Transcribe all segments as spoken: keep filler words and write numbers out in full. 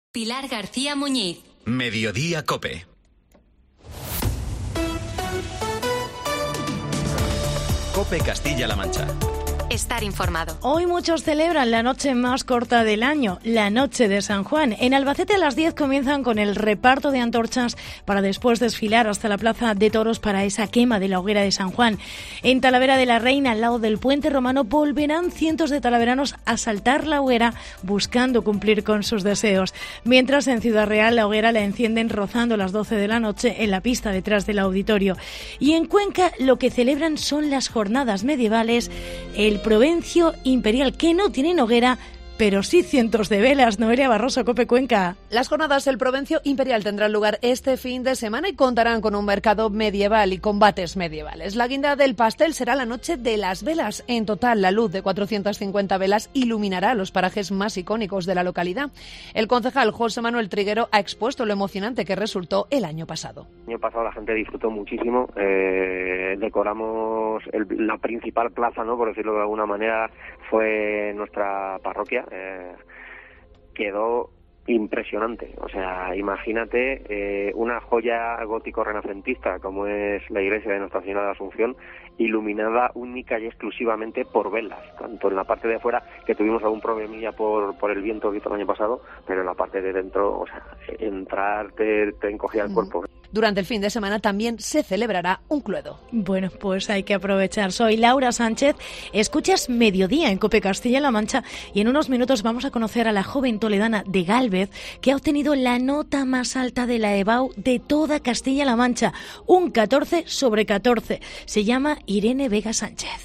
Pilar García Muñiz. Mediodía COPE. COPE Castilla-La Mancha. Estar informado. Hoy muchos celebran la noche más corta del año, la noche de San Juan. En Albacete a las diez comienzan con el reparto de antorchas para después desfilar hasta la Plaza de Toros para esa quema de la hoguera de San Juan. En Talavera de la Reina, al lado del Puente Romano, volverán cientos de talaveranos a saltar la hoguera buscando cumplir con sus deseos. Mientras en Ciudad Real la hoguera la encienden rozando las doce de la noche en la pista detrás del auditorio. Y en Cuenca lo que celebran son las jornadas medievales, el Provencio Imperial, que no tienen hoguera, pero sí cientos de velas. Noelia Barroso, COPE Cuenca. Las jornadas del Provencio Imperial tendrán lugar este fin de semana y contarán con un mercado medieval y combates medievales. La guinda del pastel será la noche de las velas. En total, la luz de cuatrocientas cincuenta velas iluminará los parajes más icónicos de la localidad. El concejal José Manuel Triguero ha expuesto lo emocionante que resultó el año pasado. El año pasado la gente disfrutó muchísimo. Eh, decoramos el, la principal plaza, ¿no? Por decirlo de alguna manera, fue nuestra parroquia. Eh, quedó impresionante, o sea, imagínate eh, una joya gótico-renacentista como es la iglesia de Nuestra Señora de Asunción, iluminada única y exclusivamente por velas, tanto en la parte de afuera, que tuvimos algún problemilla por, por el viento que hizo el año pasado, pero en la parte de dentro, o sea, entrar te, te encogía el cuerpo. Durante el fin de semana también se celebrará un cluedo. Bueno, pues hay que aprovechar. Soy Laura Sánchez, escuchas Mediodía en COPE Castilla-La Mancha y en unos minutos vamos a conocer a la joven toledana de Gálvez que ha obtenido la nota más alta de la EBAU de toda Castilla-La Mancha, un catorce sobre catorce. Se llama Irene Vega Sánchez.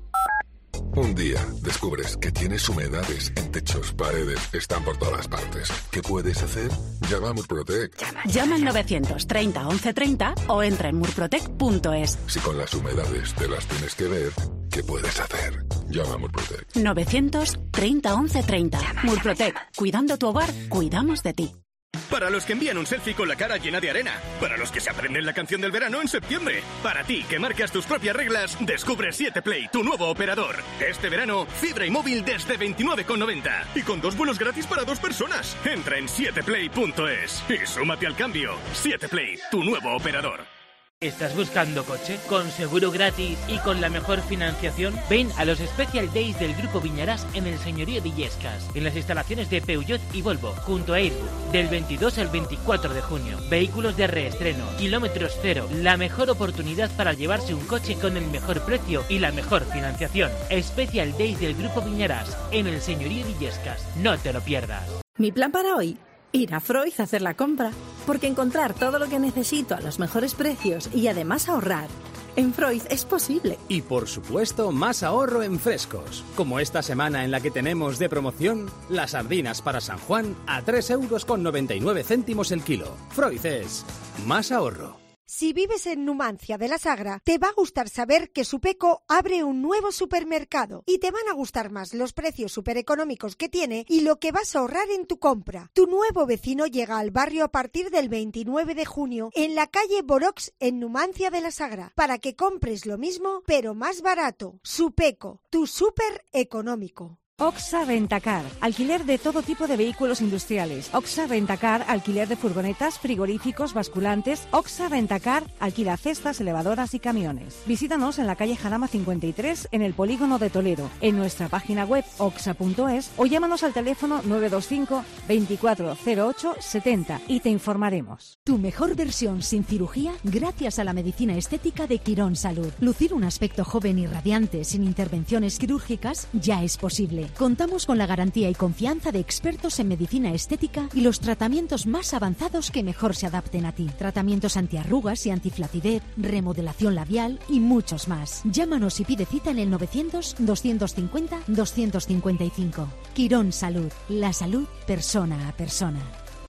Un día descubres que tienes humedades en techos, paredes, están por todas partes. ¿Qué puedes hacer? Llama a Murprotec. Llama, Llama al novecientos treinta once treinta o entra en murprotec punto es. Si con las humedades te las tienes que ver, ¿qué puedes hacer? Llama a Murprotec. novecientos treinta once treinta. Llama, Murprotec. Llama, llama. Cuidando tu hogar, cuidamos de ti. Para los que envían un selfie con la cara llena de arena. Para los que se aprenden la canción del verano en septiembre. Para ti, que marcas tus propias reglas, descubre siete Play, tu nuevo operador. Este verano, fibra y móvil desde veintinueve con noventa. Y con dos vuelos gratis para dos personas. Entra en siete play punto es y súmate al cambio. siete Play, tu nuevo operador. ¿Estás buscando coche? ¿Con seguro gratis y con la mejor financiación? Ven a los Special Days del Grupo Viñarás en el Señorío de Illescas, en las instalaciones de Peugeot y Volvo, junto a Airbus, del veintidós al veinticuatro de junio. Vehículos de reestreno, kilómetros cero, la mejor oportunidad para llevarse un coche con el mejor precio y la mejor financiación. Special Days del Grupo Viñarás, en el Señorío de Illescas. No te lo pierdas. Mi plan para hoy: ir a Freud a hacer la compra, porque encontrar todo lo que necesito a los mejores precios y además ahorrar, en Freud es posible. Y por supuesto, más ahorro en frescos, como esta semana en la que tenemos de promoción las sardinas para San Juan a tres euros con noventa y nueve céntimos el kilo. Freud es más ahorro. Si vives en Numancia de la Sagra, te va a gustar saber que Supeco abre un nuevo supermercado y te van a gustar más los precios supereconómicos que tiene y lo que vas a ahorrar en tu compra. Tu nuevo vecino llega al barrio a partir del veintinueve de junio en la calle Borox en Numancia de la Sagra para que compres lo mismo pero más barato. Supeco, tu súper económico. Oxa Rentacar, alquiler de todo tipo de vehículos industriales. Oxa Rentacar, alquiler de furgonetas, frigoríficos, basculantes. Oxa Rentacar, alquila cestas, elevadoras y camiones. Visítanos en la calle Jarama cincuenta y tres, en el Polígono de Toledo, en nuestra página web oxa punto es o llámanos al teléfono nueve dos cinco, veinticuatro cero ocho, setenta y te informaremos. Tu mejor versión sin cirugía gracias a la medicina estética de Quirón Salud. Lucir un aspecto joven y radiante sin intervenciones quirúrgicas ya es posible. Contamos con la garantía y confianza de expertos en medicina estética y los tratamientos más avanzados que mejor se adapten a ti. Tratamientos antiarrugas y antiflacidez, remodelación labial y muchos más. Llámanos y pide cita en el novecientos, doscientos cincuenta, doscientos cincuenta y cinco. Quirón Salud, la salud persona a persona.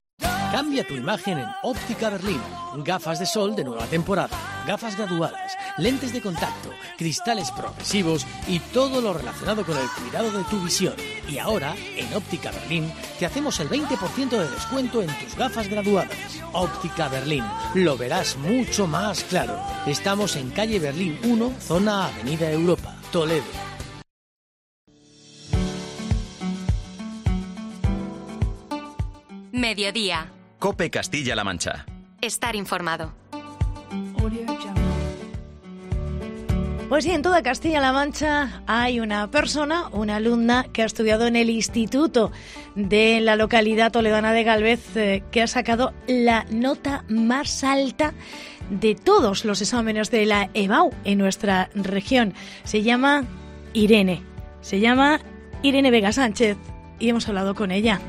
Cambia tu imagen en Óptica Berlín. Gafas de sol de nueva temporada, gafas graduadas, lentes de contacto, cristales progresivos y todo lo relacionado con el cuidado de tu visión. Y ahora, en Óptica Berlín, te hacemos el veinte por ciento de descuento en tus gafas graduadas. Óptica Berlín, lo verás mucho más claro. Estamos en calle Berlín uno, zona Avenida Europa, Toledo. Mediodía. COPE Castilla-La Mancha. Estar informado. Pues sí, en toda Castilla-La Mancha hay una persona, una alumna que ha estudiado en el instituto de la localidad toledana de Gálvez, eh, que ha sacado la nota más alta de todos los exámenes de la E B A U en nuestra región. Se llama Irene, se llama Irene Vega Sánchez y hemos hablado con ella.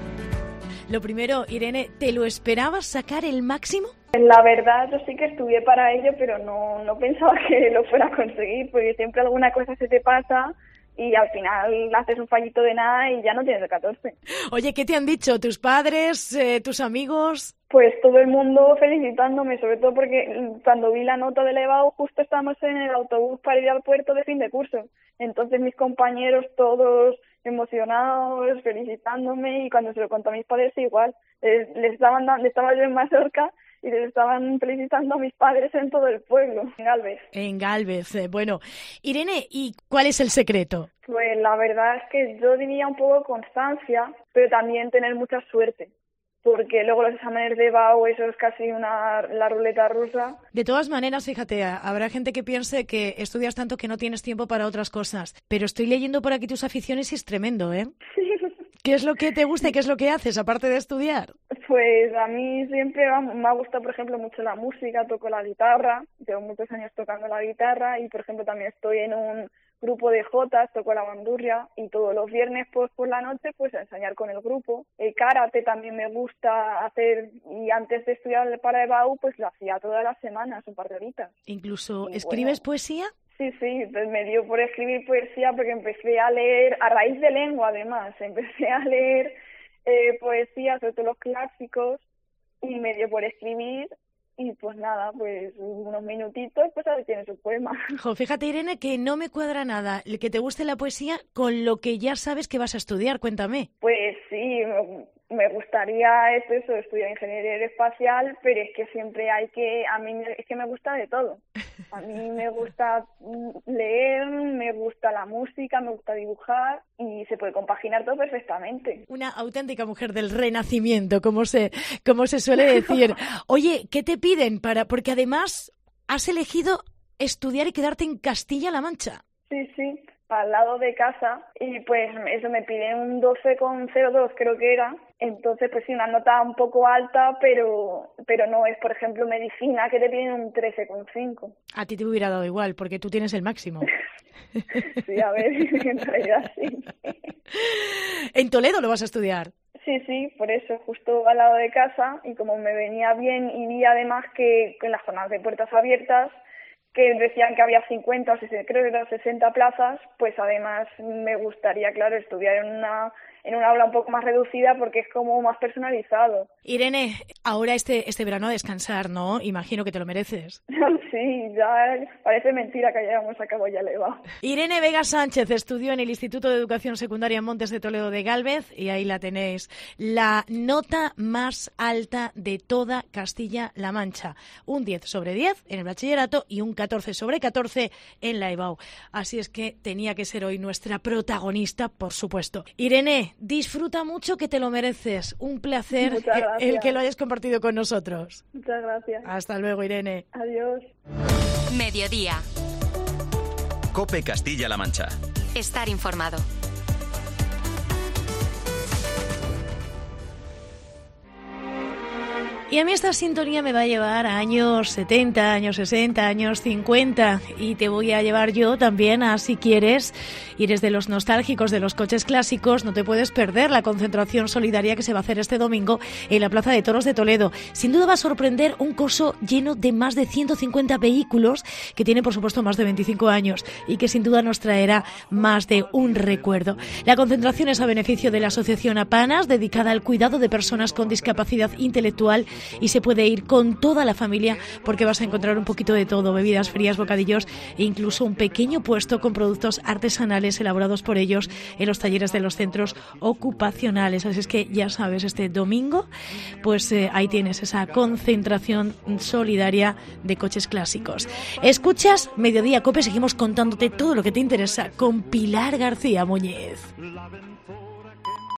Lo primero, Irene, ¿te lo esperabas sacar el máximo? La verdad, yo sí que estudié para ello, pero no, no pensaba que lo fuera a conseguir, porque siempre alguna cosa se te pasa y al final haces un fallito de nada y ya no tienes el catorce. Oye, ¿qué te han dicho tus padres, eh, tus amigos? Pues todo el mundo felicitándome, sobre todo porque cuando vi la nota del E B A U justo estábamos en el autobús para ir al puerto de fin de curso. Entonces mis compañeros todos emocionados, felicitándome, y cuando se lo conté a mis padres igual. Les, les estaban dando, estaba yo en Mallorca y les estaban felicitando a mis padres en todo el pueblo, en Gálvez. En Gálvez, eh, bueno. Irene, ¿y cuál es el secreto? Pues la verdad es que yo diría un poco constancia, pero también tener mucha suerte, porque luego los exámenes de E B A U, eso es casi una la ruleta rusa. De todas maneras, fíjate, habrá gente que piense que estudias tanto que no tienes tiempo para otras cosas, pero estoy leyendo por aquí tus aficiones y es tremendo, ¿eh? Sí. ¿Qué es lo que te gusta y qué es lo que haces, aparte de estudiar? Pues a mí siempre me ha gustado, por ejemplo, mucho la música, toco la guitarra, llevo muchos años tocando la guitarra y, por ejemplo, también estoy en un grupo de jotas, toco la bandurria y todos los viernes pues por la noche pues a ensayar con el grupo. El karate también me gusta hacer y antes de estudiar para E B A U pues lo hacía todas las semanas, un par de horitas. ¿Incluso y escribes bueno, poesía? Sí, sí, pues me dio por escribir poesía porque empecé a leer, a raíz de lengua además, empecé a leer eh, poesía, sobre todo los clásicos, y me dio por escribir. Y pues nada, pues unos minutitos, pues ahí tienes un poema. Jo, fíjate, Irene, que no me cuadra nada el que te guste la poesía con lo que ya sabes que vas a estudiar. Cuéntame. Pues sí, me gustaría eso, eso, estudiar ingeniería aeroespacial, pero es que siempre hay que, a mí es que me gusta de todo. A mí me gusta leer, me gusta la música, me gusta dibujar y se puede compaginar todo perfectamente. Una auténtica mujer del renacimiento, como se, como se suele decir. Oye, ¿qué te piden para? Porque además has elegido estudiar y quedarte en Castilla-La Mancha. Sí, sí, al lado de casa, y pues eso me piden un doce coma cero dos creo que era. Entonces pues sí, una nota un poco alta, pero pero no es, por ejemplo, medicina, que te piden un trece coma cinco. A ti te hubiera dado igual, porque tú tienes el máximo. Sí, a ver, en realidad sí. ¿En Toledo lo vas a estudiar? Sí, sí, por eso, justo al lado de casa, y como me venía bien y vi además que en las zonas de puertas abiertas que decían que había cincuenta o sesenta, creo que eran sesenta plazas, pues además me gustaría, claro, estudiar en una en un aula un poco más reducida porque es como más personalizado. Irene, ahora este este verano a descansar, ¿no? Imagino que te lo mereces. Sí, ya parece mentira que hayamos acabado ya el E B A U. Irene Vega Sánchez estudió en el Instituto de Educación Secundaria en Montes de Toledo de Gálvez y ahí la tenéis. La nota más alta de toda Castilla-La Mancha. Un diez sobre diez en el bachillerato y un catorce sobre catorce en la E B A U. Así es que tenía que ser hoy nuestra protagonista, por supuesto. Irene, disfruta mucho, que te lo mereces. Un placer el que lo hayas compartido con nosotros. Muchas gracias. Hasta luego, Irene. Adiós. Mediodía. COPE Castilla-La Mancha. Estar informado. Y a mí esta sintonía me va a llevar a años setenta, años sesenta, años cincuenta, y te voy a llevar yo también a, si quieres, y eres de los nostálgicos de los coches clásicos, no te puedes perder la concentración solidaria que se va a hacer este domingo en la Plaza de Toros de Toledo. Sin duda va a sorprender un corso lleno de más de ciento cincuenta vehículos que tiene, por supuesto, más de veinticinco años y que sin duda nos traerá más de un recuerdo. La concentración es a beneficio de la Asociación APANAS, dedicada al cuidado de personas con discapacidad intelectual, y se puede ir con toda la familia porque vas a encontrar un poquito de todo, bebidas frías, bocadillos e incluso un pequeño puesto con productos artesanales elaborados por ellos en los talleres de los centros ocupacionales. Así es que ya sabes, este domingo pues eh, ahí tienes esa concentración solidaria de coches clásicos. Escuchas Mediodía COPE, seguimos contándote todo lo que te interesa con Pilar García Muñiz.